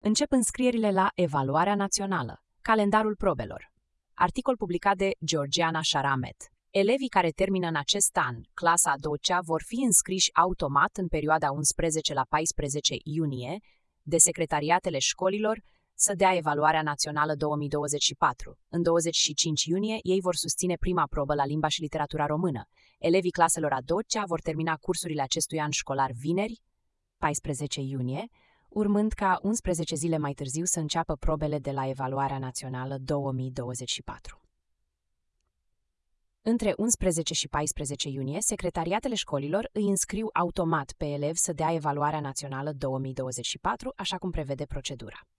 Încep înscrierile la Evaluarea Națională, calendarul probelor. Articol publicat de Georgiana Sharamet. Elevii care termină în acest an clasa a 12-a vor fi înscriși automat în perioada 11 la 14 iunie de secretariatele școlilor să dea Evaluarea Națională 2024. În 25 iunie ei vor susține prima probă la limba și literatura română. Elevii claselor a 12-a vor termina cursurile acestui an școlar vineri, 14 iunie, urmând ca 11 zile mai târziu să înceapă probele de la Evaluarea Națională 2024. Între 11 și 14 iunie, secretariatele școlilor îi înscriu automat pe elevi să dea Evaluarea Națională 2024, așa cum prevede procedura.